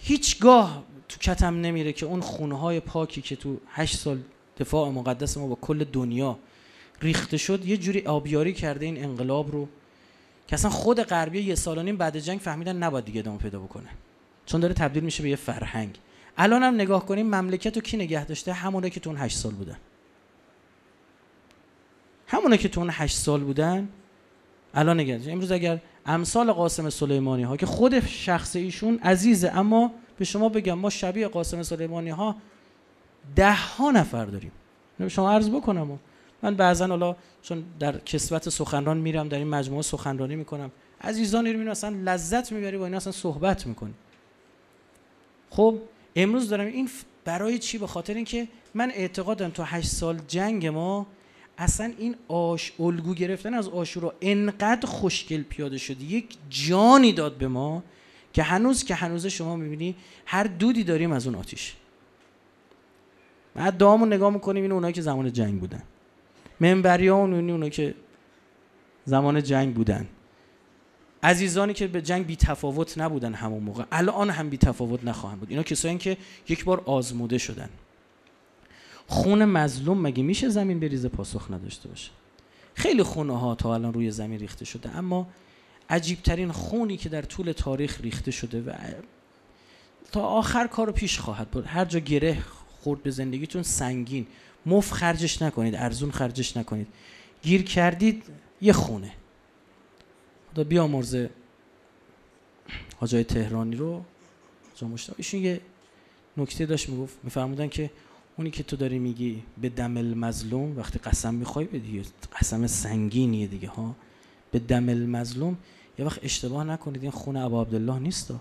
A: هیچگاه تو کتم نمیره که اون خونه‌های پاکی که تو هشت سال دفاع مقدس ما با کل دنیا ریخته شد یه جوری آبیاری کرده این انقلاب رو که اصلا خود غربی یه سال و نیم بعد جنگ فهمیدن نباید دیگه ادامه پیدا بکنه، چون داره تبدیل میشه به یه فرهنگ. الان هم نگاه کنیم مملکت رو کی نگه داشته؟ همونه که تو اون هشت سال بودن. همونه که تو اون هشت سال بودن الان نگه داشته. امروز اگر امثال قاسم سلیمانی ها که خود شخص ایشون عزیزه، اما به شما بگم ما شبیه قاسم سلیمانی ها ده ها نفر داریم. به شما عرض بکنم من بعضن حالا چون در کسوت سخنران میرم، در این مجموعه سخنرانی میکنم، عزیزانی رو میبینم اصلا لذت میبری با اینا اصلا صحبت میکنی. خب امروز دارم این برای چی؟ به خاطر اینکه من اعتقاد دارم تو هشت سال جنگ ما اصلا این آش الگو گرفتن از عاشورا انقدر خوشگل پیاده شد، یک جانی داد به ما که هنوز که هنوز شما میبینی هر دودی داریم از اون آتیش. بعد دامون نگاه میکنیم این اونایی که زمان جنگ بودن، منبریان اون اونایی که زمان جنگ بودن، عزیزانی که به جنگ بی تفاوت نبودن همون موقع، الان هم بی تفاوت نخواهند بود. اینا کسایی که یک بار آزموده شدن. خون مظلوم مگه میشه زمین بریزه پاسخ نداشته باشه؟ خیلی خونه ها تا الان روی زمین ریخته شده، اما عجیب ترین خونی که در طول تاریخ ریخته شده و تا آخر کارو پیش خواهد برد. هر جا گره خورد به زندگیتون سنگین، مفت خرجش نکنید، ارزون خرجش نکنید، گیر کردید یه خونه. خدا بیامرزه حاجای تهرانی رو، حاجا مشتاق، ایشون یه نکته داشت میگفت، میفرمودن که اونی که تو داری میگی به دم المظلوم، وقتی قسم میخوای بدی، قسم سنگینیه دیگه ها، به دم المظلوم، یه وقت اشتباه نکنید این خونه ابا عبدالله نیستا.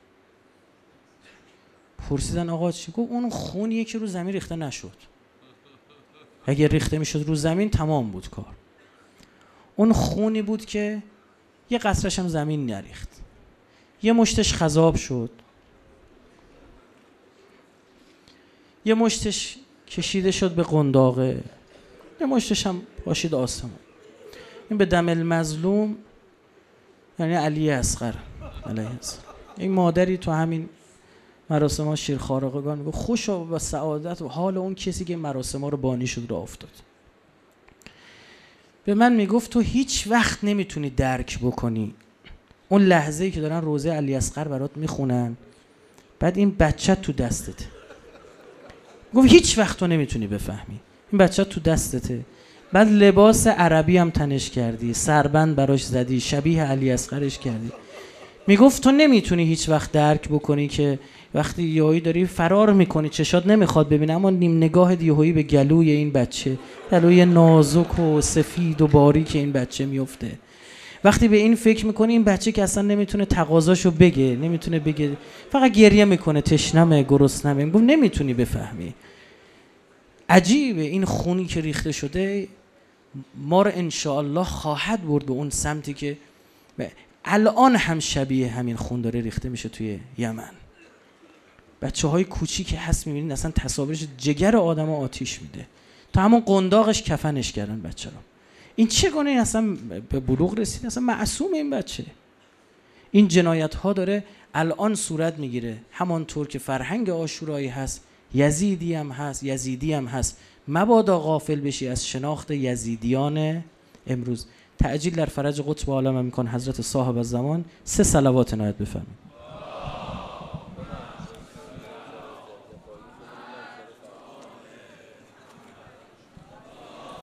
A: پرسیدن آقا چی؟ گفت اون خونیه که رو زمین ریخته نشد، اگه ریخته میشد رو زمین تمام بود کار. اون خونی بود که یه قطره‌ش هم زمین نریخت، یه مشتش خضاب شد، یه مشتش کشیده شد به قنداقه، یه مشتش هم پاشید آسمون. این به دم المظلوم یعنی علی اصغر علیه السلام. این مادری تو همین مراسم ها شیرخوارقگان میگه خوشا و سعادت و حال اون کسی که مراسم ها رو بانی شد را افتاد. به من میگفت تو هیچ وقت نمیتونی درک بکنی اون لحظه‌ای که دارن روزه علی اصغر برات میخونن، بعد این بچه تو دستته. گفت هیچ وقت تو نمیتونی بفهمی، این بچه تو دستته، بعد لباس عربی هم تنش کردی، سربند براش زدی، شبیه علی اصغرش کردی. میگفت تو نمیتونی هیچ وقت درک بکنی که وقتی یهویی داری فرار میکنی، چشات نمیخواد ببینه، اما نیم نگاه یهویی به گلوی این بچه، گلوی نازک و سفید و باریک این بچه میفته. وقتی به این فکر میکنی این بچه که اصلا نمیتونه تقاضاشو بگه، نمیتونه بگه، فقط گریه میکنه، تشنمه، گرسنمه، گفت نمیتونی بفهمی. عجیبه این خونی که ریخته شده ما رو انشاءالله خواهد برد به اون سمتی که الان هم شبیه همین خون داره ریخته میشه توی یمن. بچه های کوچیکی هست میبینید اصلا تصاویرش جگر آدم آتیش میده، تا همون قنداقش کفنش کردن بچه رو. این چگونه این اصلا به بلوغ رسید؟ اصلا معصوم این بچه. این جنایت ها داره الان صورت میگیره، همانطور که فرهنگ عاشورایی هست، یزیدی هم هست، یزیدی هم هست. مبادا غافل بشی از شناخت یزیدیان امروز. تعجیل در فرج قطب عالم میکن حضرت صاحب الزمان. سه صلوات عنایت بفرمایید.